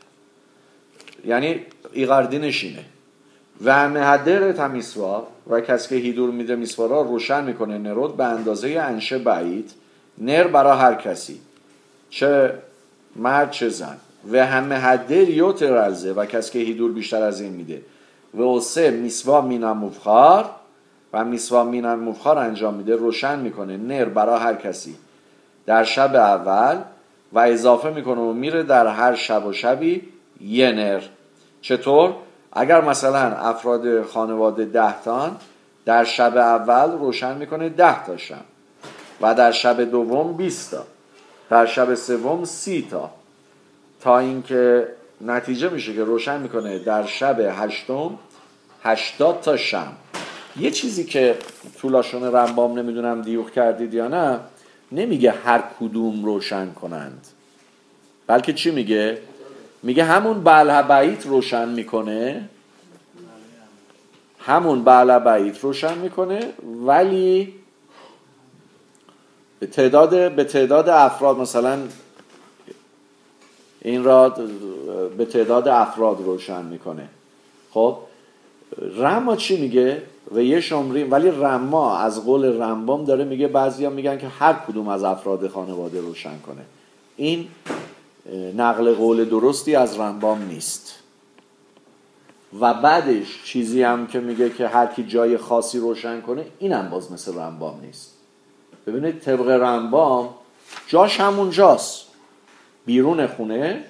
یعنی ایقاردینش اینه. و همه هدر تا میسوا و کسی که هیدور میده میسوا را روشن میکنه نرود به اندازه انشه بیت نر برای هر کسی چه مرد چه زن. و همه هدر یوت رلزه و کسی که هیدور بیشتر از این میده و اوسه میسوا مینم مفخار و میسوا مینم مفخار انجام میده، روشن میکنه نر برای هر کسی در شب اول و اضافه میکنه و میره در هر شب و شبی یه نر. چطور؟ اگر مثلا افراد خانواده 10 تان در شب اول روشن میکنه 10 تا شمع و در شب دوم 20 تا، در شب سوم 30 تا اینکه نتیجه میشه که روشن میکنه در شب هشتم 80 تا شمع. یه چیزی که طولاشون رمبام نمیدونم دیوخ کردید یا نه، نمیگه هر کدوم روشن کنند، بلکه چی میگه؟ میگه همون بعلبعیت روشن میکنه، همون بعلبعیت روشن میکنه، ولی به تعداد افراد، مثلا این را به تعداد افراد روشن میکنه. خب رما چی میگه؟ و یه شمریم، ولی رما از قول رمبام داره میگه بعضیا میگن که هر کدوم از افراد خانواده روشن کنه. این نقل قول درستی از رمبام نیست. و بعدش چیزی هم که میگه که هر کی جای خاصی روشن کنه، اینم باز مثل رمبام نیست. ببینید طبق رمبام جاش همون جاست، بیرون خونه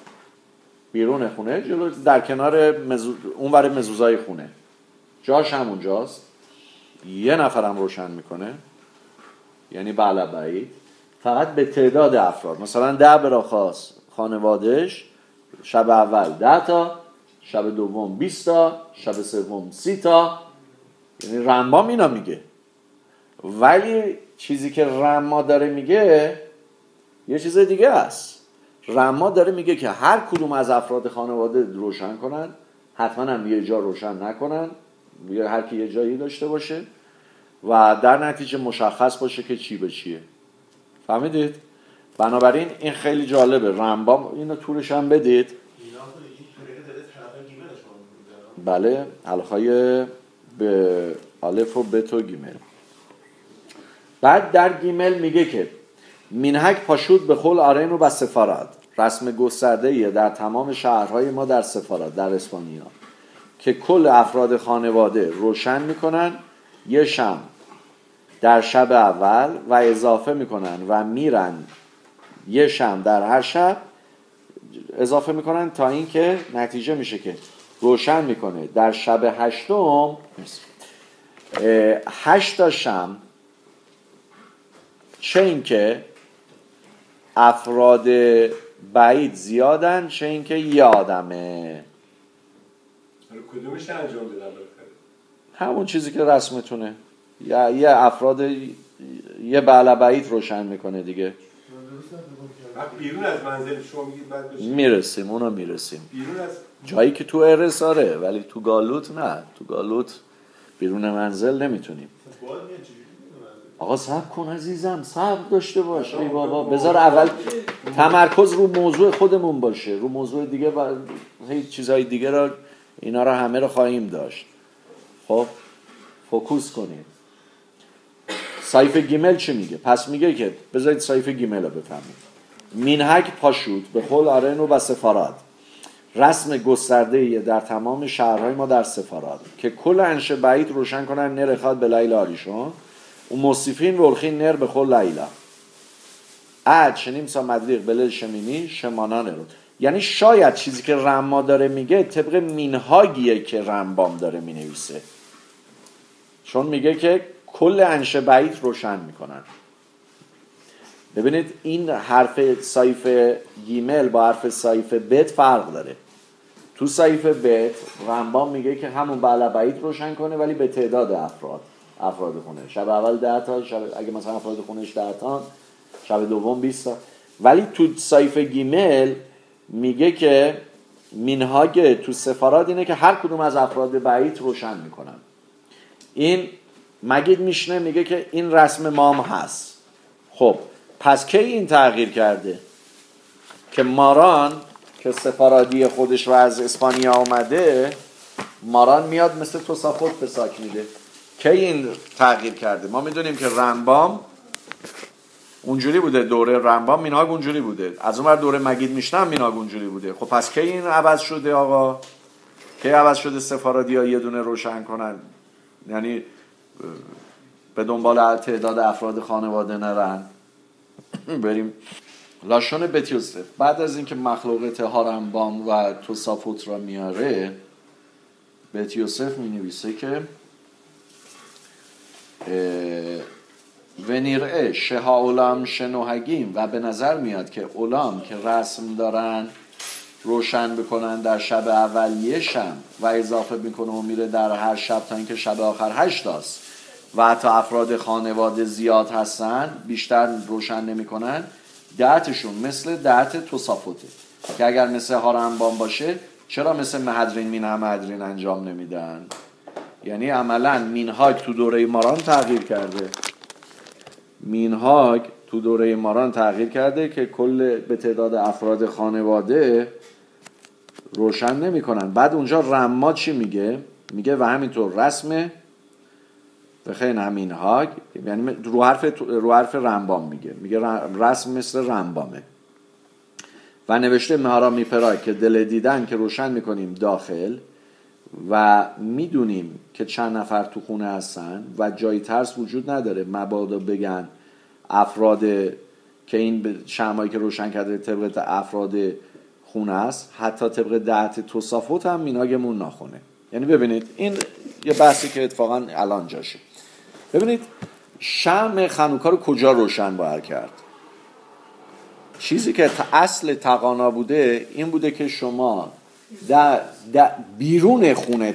جلو در کنار اونور مزوزای خونه، جاش همون جاست، یه نفرم روشن میکنه، یعنی بعلبعید، فقط به تعداد افراد. مثلا 10 براخاص خانوادهش شب اول 10 تا، شب دوم 20 تا، شب سوم 30 تا، یعنی رمبام اینا میگه. ولی چیزی که رما داره میگه یه چیز دیگه است. رما داره میگه که هر کدوم از افراد خانواده روشن کنن، حتما هم یه جا روشن نکنن، هر کی یه جایی داشته باشه و در نتیجه مشخص باشه که چی به چیه. فهمیدید؟ بنابراین این خیلی جالبه. رمبام اینو طولش هم بدید. بله، حلقای به الف و بت و گیمل. بعد در گیمل میگه که منهک پاشود به خل آرین و به سفارت، رسم گسترده‌ایه در تمام شهرهای ما در سفارت در اسپانیا که کل افراد خانواده روشن میکنن یه شمع در شب اول و اضافه میکنن و میرن یه شمع در هر شب اضافه میکنن تا اینکه نتیجه میشه که روشن میکنه در شب هشتم 8 تا شمع، چه اینکه افراد بعید زیادن چه اینکه یه آدمه. کدومش انجام بدن بالاخره؟ همون چیزی که رسمتونه، یه افراد یه بعل بعید روشن میکنه دیگه. بیرون از منزل شما میگید بعد بشه؟ میرسیم اونا میرسیم بیرون از جایی که تو ارساره، ولی تو گالوت نه. تو گالوت بیرون منزل نمیتونیم. آقا صبر کن عزیزم، صبر داشته باش. ای بابا بذار اول تمرکز رو موضوع خودمون باشه. رو موضوع دیگه و هیچ چیزای دیگه را اینا را همه رو خواهیم داشت. خب فوکوس کنید. صحیفه گیمل چی میگه؟ پس میگه که بذارید صحیفه گیمل رو بفهمید. مینهک پاشوت به خل آرنو و سفارات، رسم گسترده در تمام شهرهای ما در سفارات که کل انشه بعید روشن کنن نر خاد به لیل آریشون و مصیفین ولخین نر به خل لیلا عد شنیم سا مدریق بلل شمینی شمانان رو. یعنی شاید چیزی که رما داره میگه طبق مینهاگیه که رمبام داره مینویسه، چون میگه که کل انشه بعید روشن میکنن. ببینید این حرف صحیفه گیمل با حرف صحیفه بت فرق داره. تو صحیفه بت رمبام میگه که همون بعل بعید روشن کنه ولی به تعداد افراد خونه. شب اول 10 تا، اگه مثلا افراد خونش 10 تا، شب دوم 20 تا. ولی تو صحیفه گیمل میگه که مینهاگ تو سفارات اینه که هر کدوم از افراد بعید روشن میکنن. این مگید میشنه میگه که این رسم مام هست. خب پس کی این تغییر کرده؟ که ماران که سفارادی خودش رو از اسپانیا آمده، ماران میاد مثل توسافوت پساک میده. کی این تغییر کرده؟ ما میدونیم که رمبام اونجوری بوده، دوره رمبام مینهاگ اونجوری بوده، از اون ور دوره مگید میشنه مینهاگ اونجوری بوده. خب پس کی این عوض شده آقا؟ کی عوض شده سفارادی ها یه دونه روشن کنن، یعنی به دنبال تعداد افراد خانواده نرن؟ بریم لاشون بت یوسف. بعد از اینکه مخلوقات هارنبام و توسافوت را میاره، بت یوسف می نویسه که ونیرعه شها اولام شنوهگیم، و به نظر میاد که اولام که رسم دارن روشن بکنن در شب اولیه شم و اضافه میکنه و میره در هر شب تا اینکه شب آخر 8 تاست و حتی افراد خانواده زیاد هستن بیشتر روشن نمیکنن. دهتشون مثل دهت توسافوته که اگر مثل هارنبام باشه چرا مثل مهدرین مینه مهدرین انجام نمیدن؟ یعنی عملا مینهاگ تو دوره ماران تغییر کرده. مینهاگ تو دوره ماران تغییر کرده که کل به تعداد افراد خانواده روشن نمی کنن. بعد اونجا رما چی میگه؟ میگه و همینطور رسم بخیر همین هاگ، یعنی رو حرف رمبام میگه رسم مثل رمبامه. و نوشته مهارا میپرای که دل دیدن که روشن میکنیم داخل و میدونیم که چند نفر تو خونه هستن و جای ترس وجود نداره مبادا بگن افراد که این شمعایی که روشن کرده طبق افراد خونه است، حتی طبق دهت توسافوت هم میناگمون ناخونه. یعنی ببینید این یه بحثی که اتفاقا الان جاشه. ببینید شمع خانوکا رو کجا روشن باید کرد؟ چیزی که اصل تقانا بوده این بوده که شما بیرون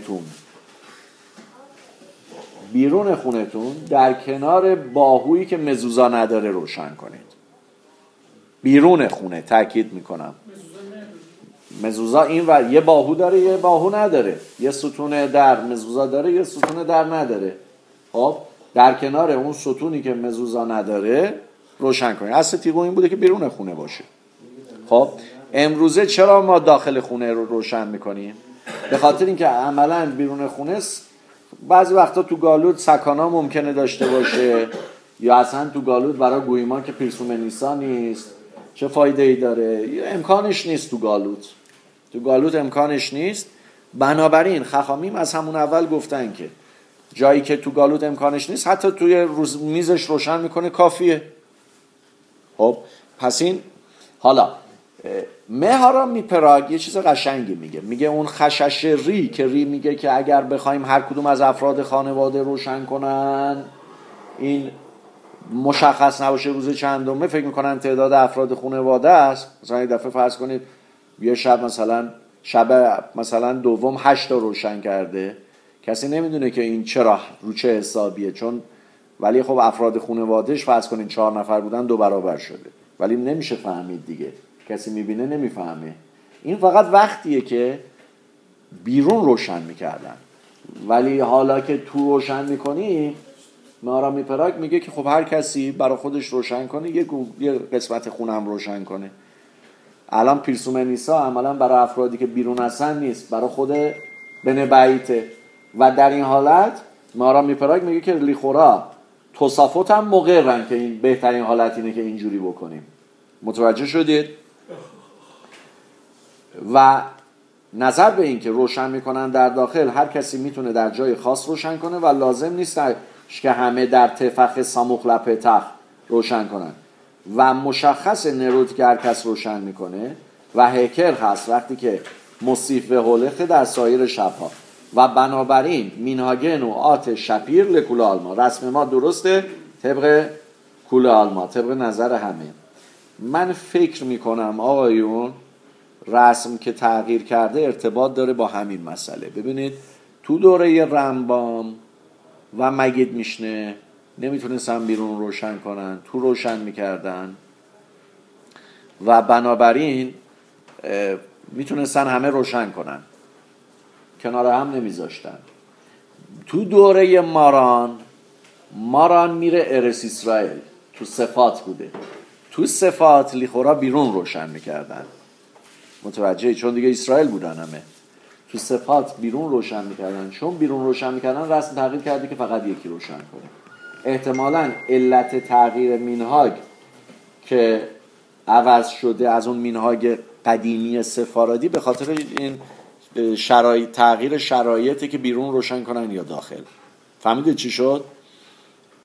خونتون در کنار باهویی که مزوزا نداره روشن کنید. بیرون خونه، تاکید میکنم. مزوزا این ور یه باهو داره یه باهو نداره، یه ستون در مزوزا داره یه ستون در نداره. خب در کنار اون ستونی که مزوزا نداره روشن کنید. اصل تیغو این بوده که بیرون خونه باشه. خب امروزه چرا ما داخل خونه رو روشن میکنیم؟ به خاطر اینکه عملاً بیرون خونه بعضی وقتا تو گالود سکانا ممکنه داشته باشه یا اصلا تو گالود برای گویمان که پیرسومه نیسا نیست، چه فایده ای داره؟ امکانش نیست تو گالود امکانش نیست. بنابراین خخامیم از همون اول گفتن که جایی که تو گالود امکانش نیست حتی توی میزش روشن میکنه کافیه. خب پس این حالا مهارا میپراگ یه چیز قشنگی میگه اون خشش ری که ری میگه که اگر بخوایم هر کدوم از افراد خانواده روشن کنن این مشخص نباشه روز چندمه، فکر میکنن تعداد افراد خانواده است. مثلا یه دفعه فرض کنید یه شب مثلا دوم 8 تا روشن کرده، کسی نمیدونه که این چرا رو چه حسابیه، چون ولی خب افراد خانوادهش فرض کنید 4 نفر بودن 2 برابر شده، ولی نمیشه فهمید دیگه، کسی میبینه نمیفهمه. این فقط وقتیه که بیرون روشن میکردن، ولی حالا که تو روشن میکنی، مهارمی پراگ میگه که خب هر کسی برای خودش روشن کنه، یه قسمت خونم روشن کنه. الان پیرسوم نیسا عملا برای افرادی که بیرون هستن نیست، برای خود بن بیته. و در این حالت مهارمی پراگ میگه که لیخورا توصافات هم مقررن که این بهترین حالت اینه که اینجوری بکنیم. متوجه شدید؟ و نظر به این که روشن میکنن در داخل، هر کسی میتونه در جای خاص روشن کنه و لازم نیست که همه در تفخ ساموخ لپتخ روشن کنن. و مشخص نروت که هر کس روشن میکنه و هکر هست وقتی که مصیف و هولخه در سایر شبها. و بنابراین مینهاگن و آت شپیر لکول آلما، رسم ما درسته طبق کول آلما، طبق نظر همه. من فکر میکنم آقایون رسم که تغییر کرده ارتباط داره با همین مسئله. ببینید تو دوره رمبام و مگید میشنه نمیتونستن بیرون روشن کنن، تو روشن میکردن و بنابراین میتونستن همه روشن کنن، کنار هم نمیذاشتن. تو دوره ماران میره ارس اسرائیل، تو صفات بوده، تو صفات لیخورا بیرون روشن میکردن. متوجهی؟ چون دیگه اسرائیل بودن همه. تو صفات بیرون روشن میکردن، چون بیرون روشن میکردن رسم تغییر کرده که فقط یکی روشن کنه. احتمالاً علت تغییر مینهاگ که عوض شده از اون مینهاگ قدیمی سفارادی به خاطر این تغییر شرایطی که بیرون روشن کنن یا داخل. فهمیدید چی شد؟